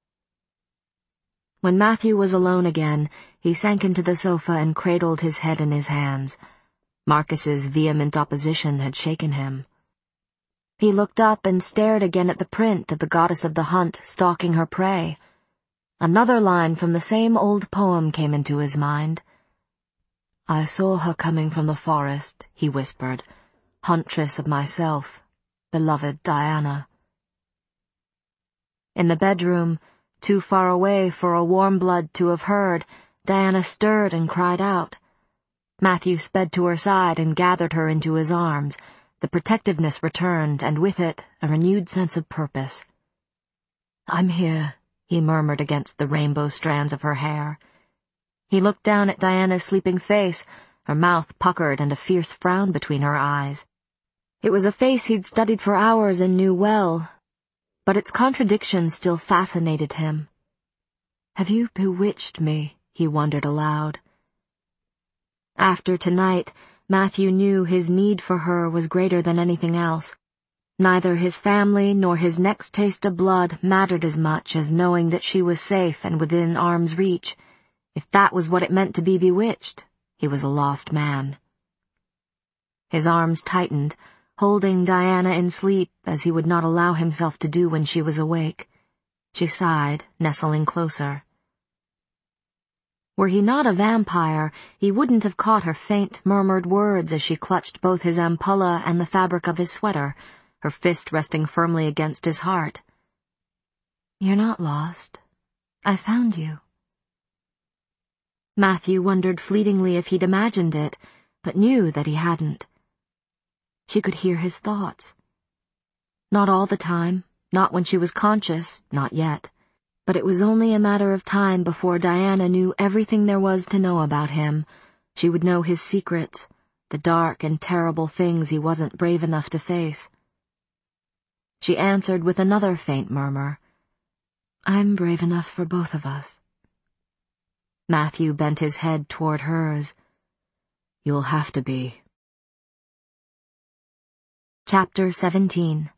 When Matthew was alone again, he sank into the sofa and cradled his head in his hands. Marcus's vehement opposition had shaken him. He looked up and stared again at the print of the goddess of the hunt stalking her prey. Another line from the same old poem came into his mind. I saw her coming from the forest, he whispered, huntress of myself, beloved Diana. In the bedroom, too far away for a warm blood to have heard, Diana stirred and cried out. Matthew sped to her side and gathered her into his arms. The protectiveness returned, and with it, a renewed sense of purpose. I'm here, he murmured against the rainbow strands of her hair. He looked down at Diana's sleeping face, her mouth puckered and a fierce frown between her eyes. It was a face he'd studied for hours and knew well, but its contradiction still fascinated him. Have you bewitched me? He wondered aloud. After tonight, Matthew knew his need for her was greater than anything else. Neither his family nor his next taste of blood mattered as much as knowing that she was safe and within arm's reach. If that was what it meant to be bewitched, he was a lost man. His arms tightened, holding Diana in sleep as he would not allow himself to do when she was awake. She sighed, nestling closer. Were he not a vampire, he wouldn't have caught her faint, murmured words as she clutched both his ampulla and the fabric of his sweater, her fist resting firmly against his heart. You're not lost. I found you. Matthew wondered fleetingly if he'd imagined it, but knew that he hadn't. She could hear his thoughts. Not all the time, not when she was conscious, not yet. But it was only a matter of time before Diana knew everything there was to know about him. She would know his secrets, the dark and terrible things he wasn't brave enough to face. She answered with another faint murmur. I'm brave enough for both of us. Matthew bent his head toward hers. You'll have to be. Chapter 17.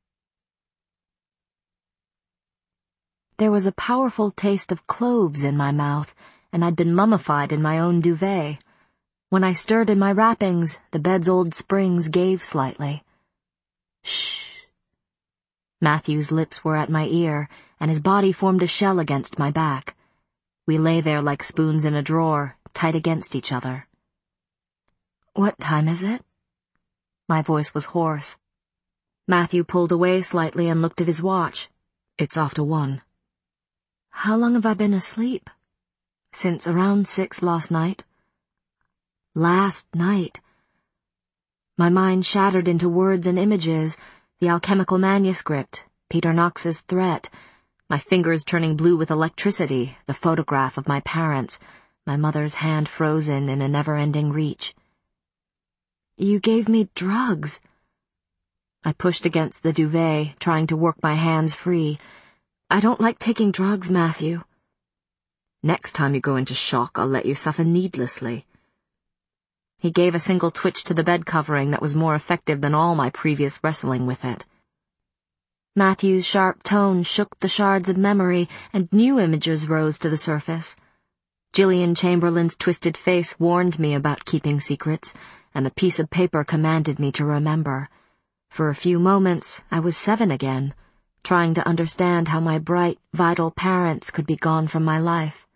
There was a powerful taste of cloves in my mouth, and I'd been mummified in my own duvet. When I stirred in my wrappings, the bed's old springs gave slightly. Shh. Matthew's lips were at my ear, and his body formed a shell against my back. We lay there like spoons in a drawer, tight against each other. What time is it? My voice was hoarse. Matthew pulled away slightly and looked at his watch. It's after 1. How long have I been asleep? Since around 6 last night. Last night. My mind shattered into words and images, the alchemical manuscript, Peter Knox's threat, my fingers turning blue with electricity, the photograph of my parents, my mother's hand frozen in a never-ending reach. You gave me drugs. I pushed against the duvet, trying to work my hands free. I don't like taking drugs, Matthew. Next time you go into shock, I'll let you suffer needlessly. He gave a single twitch to the bed covering that was more effective than all my previous wrestling with it. Matthew's sharp tone shook the shards of memory, and new images rose to the surface. Gillian Chamberlain's twisted face warned me about keeping secrets, and the piece of paper commanded me to remember. For a few moments, I was 7 again, trying to understand how my bright, vital parents could be gone from my life.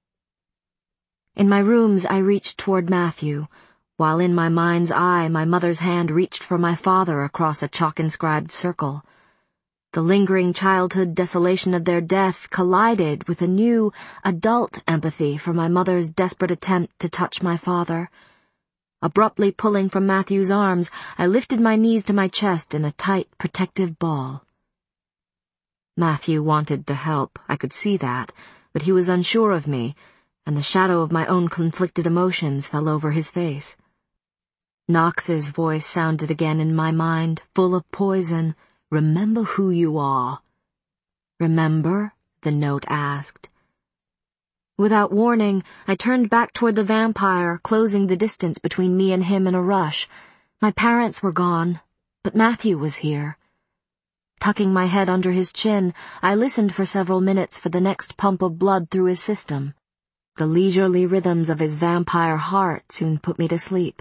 In my rooms, I reached toward Matthew, while in my mind's eye my mother's hand reached for my father across a chalk-inscribed circle. The lingering childhood desolation of their death collided with a new, adult empathy for my mother's desperate attempt to touch my father. Abruptly pulling from Matthew's arms, I lifted my knees to my chest in a tight, protective ball. Matthew wanted to help, I could see that, but he was unsure of me, and the shadow of my own conflicted emotions fell over his face. Knox's voice sounded again in my mind, full of poison. Remember who you are. Remember? The note asked. Without warning, I turned back toward the vampire, closing the distance between me and him in a rush. My parents were gone, but Matthew was here. Tucking my head under his chin, I listened for several minutes for the next pump of blood through his system. The leisurely rhythms of his vampire heart soon put me to sleep.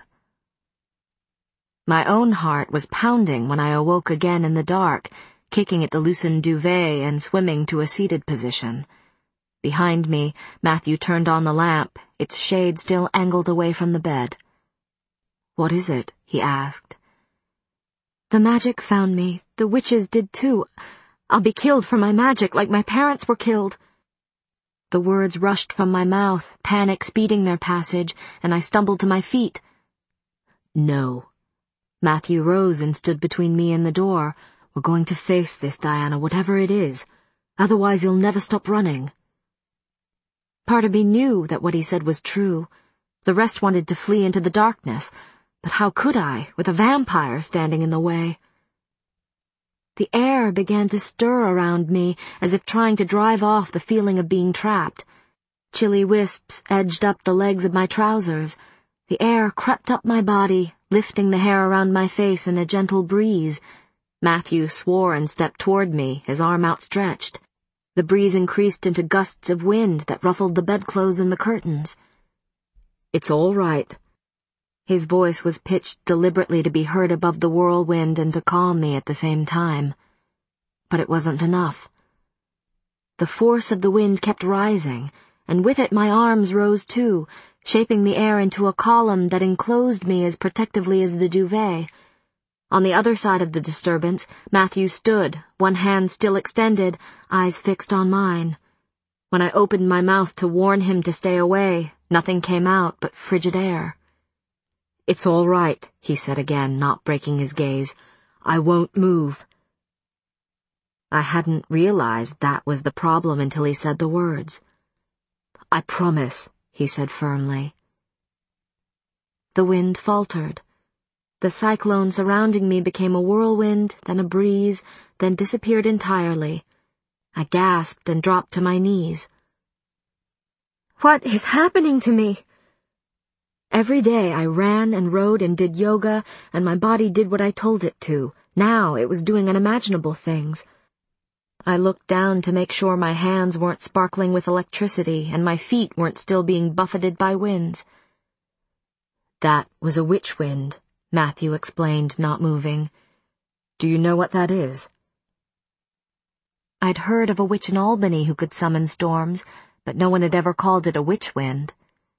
My own heart was pounding when I awoke again in the dark, kicking at the loosened duvet and swimming to a seated position. Behind me, Matthew turned on the lamp, its shade still angled away from the bed. What is it? He asked. The magic found me. The witches did too. I'll be killed for my magic like my parents were killed. The words rushed from my mouth, panic speeding their passage, and I stumbled to my feet. No. Matthew rose and stood between me and the door. We're going to face this, Diana, whatever it is. Otherwise you'll never stop running. Part of me knew that what he said was true. The rest wanted to flee into the darkness, but how could I, with a vampire standing in the way? The air began to stir around me, as if trying to drive off the feeling of being trapped. Chilly wisps edged up the legs of my trousers. The air crept up my body, lifting the hair around my face in a gentle breeze. Matthew swore and stepped toward me, his arm outstretched. The breeze increased into gusts of wind that ruffled the bedclothes and the curtains. It's all right. His voice was pitched deliberately to be heard above the whirlwind and to calm me at the same time. But it wasn't enough. The force of the wind kept rising, and with it my arms rose too, shaping the air into a column that enclosed me as protectively as the duvet. On the other side of the disturbance, Matthew stood, one hand still extended, eyes fixed on mine. When I opened my mouth to warn him to stay away, nothing came out but frigid air. It's all right, he said again, not breaking his gaze. I won't move. I hadn't realized that was the problem until he said the words. I promise, he said firmly. The wind faltered. The cyclone surrounding me became a whirlwind, then a breeze, then disappeared entirely. I gasped and dropped to my knees. What is happening to me? Every day I ran and rode and did yoga, and my body did what I told it to. Now it was doing unimaginable things. I looked down to make sure my hands weren't sparkling with electricity and my feet weren't still being buffeted by winds. That was a witch wind, Matthew explained, not moving. Do you know what that is? I'd heard of a witch in Albany who could summon storms, but no one had ever called it a witch wind.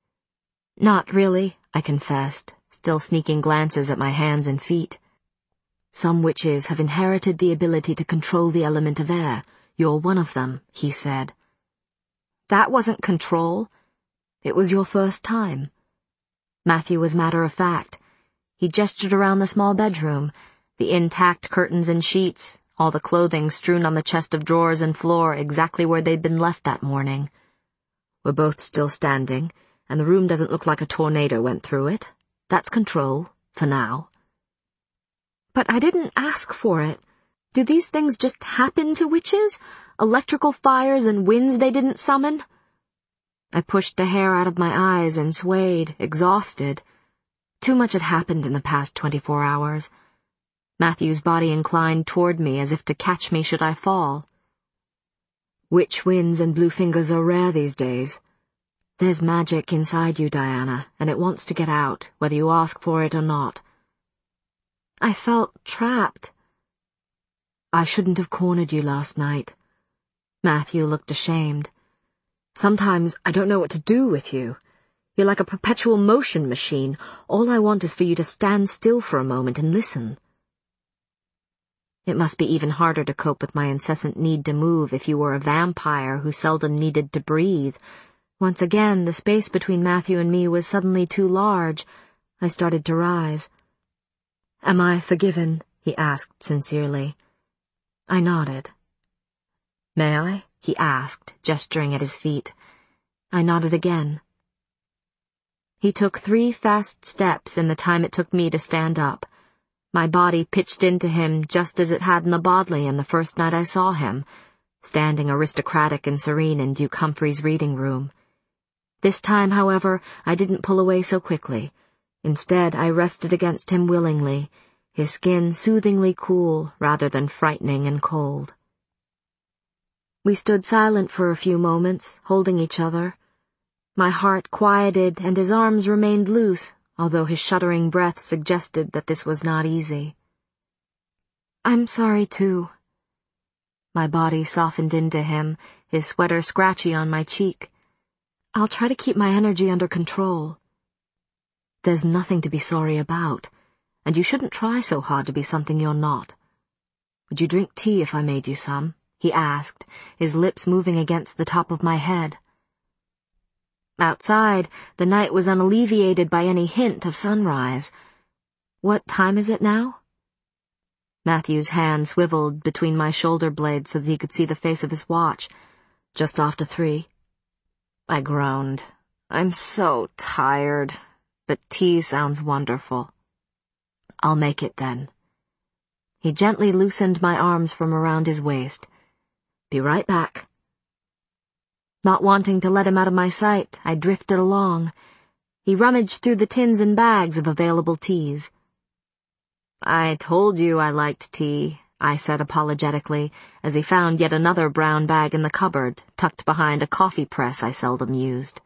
Not really, I confessed, still sneaking glances at my hands and feet. Some witches have inherited the ability to control the element of air. You're one of them, he said. That wasn't control. It was your first time. Matthew was matter-of-fact. He gestured around the small bedroom, the intact curtains and sheets, all the clothing strewn on the chest of drawers and floor exactly where they'd been left that morning. We're both still standing, and the room doesn't look like a tornado went through it. That's control, for now. But I didn't ask for it. Do these things just happen to witches? Electrical fires and winds they didn't summon? I pushed the hair out of my eyes and swayed, exhausted. Too much had happened in the past 24 hours. Matthew's body inclined toward me as if to catch me should I fall. Witch winds and blue fingers are rare these days. There's magic inside you, Diana, and it wants to get out, whether you ask for it or not. I felt trapped. I shouldn't have cornered you last night. Matthew looked ashamed. Sometimes I don't know what to do with you. You're like a perpetual motion machine. All I want is for you to stand still for a moment and listen. It must be even harder to cope with my incessant need to move if you were a vampire who seldom needed to breathe. Once again, the space between Matthew and me was suddenly too large. I started to rise. Am I forgiven? He asked sincerely. I nodded. May I? He asked, gesturing at his feet. I nodded again. He took 3 fast steps in the time it took me to stand up. My body pitched into him just as it had in the Bodleian the first night I saw him, standing aristocratic and serene in Duke Humphrey's reading room. This time, however, I didn't pull away so quickly. Instead, I rested against him willingly, his skin soothingly cool rather than frightening and cold. We stood silent for a few moments, holding each other. My heart quieted and his arms remained loose, although his shuddering breath suggested that this was not easy. I'm sorry, too. My body softened into him, his sweater scratchy on my cheek. I'll try to keep my energy under control. There's nothing to be sorry about, and you shouldn't try so hard to be something you're not. Would you drink tea if I made you some? He asked, his lips moving against the top of my head. Outside, the night was unalleviated by any hint of sunrise. What time is it now? Matthew's hand swiveled between my shoulder blades so that he could see the face of his watch. Just after 3. I groaned. I'm so tired, but tea sounds wonderful. I'll make it then. He gently loosened my arms from around his waist. Be right back. Not wanting to let him out of my sight, I drifted along. He rummaged through the tins and bags of available teas. I told you I liked tea, I said apologetically, as he found yet another brown bag in the cupboard, tucked behind a coffee press I seldom used.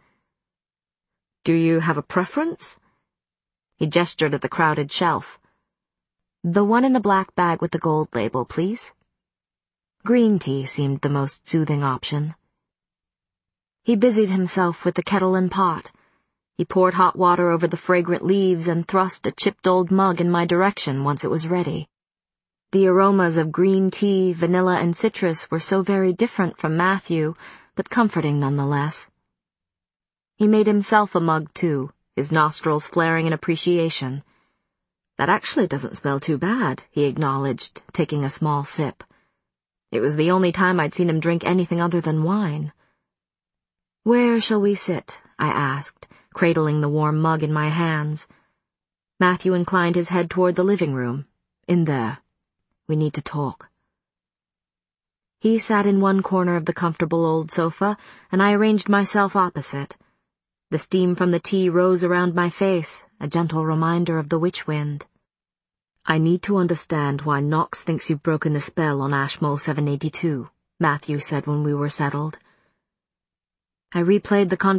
Do you have a preference? He gestured at the crowded shelf. The one in the black bag with the gold label, please. Green tea seemed the most soothing option. He busied himself with the kettle and pot. He poured hot water over the fragrant leaves and thrust a chipped old mug in my direction once it was ready. The aromas of green tea, vanilla, and citrus were so very different from Matthew, but comforting nonetheless. He made himself a mug, too, his nostrils flaring in appreciation. That actually doesn't smell too bad, he acknowledged, taking a small sip. It was the only time I'd seen him drink anything other than wine. Where shall we sit? I asked, cradling the warm mug in my hands. Matthew inclined his head toward the living room. In there. We need to talk. He sat in one corner of the comfortable old sofa, and I arranged myself opposite. The steam from the tea rose around my face, a gentle reminder of the witch wind. I need to understand why Knox thinks you've broken the spell on Ashmole 782, Matthew said when we were settled. I replayed the conversation